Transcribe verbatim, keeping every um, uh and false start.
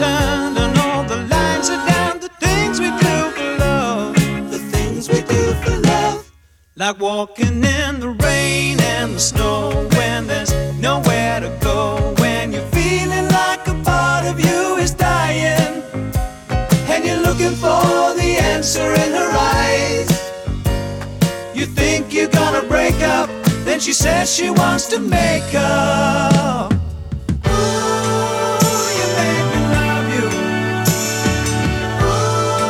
turned and all the lines are down. The things we do for love, the things we do for love. Like walking in the rain and the snow when there's nowhere to go. When you're feeling like a part of you is dying and you're looking for the answer in her eyes. You think you're gonna break up, then she says she wants to make up.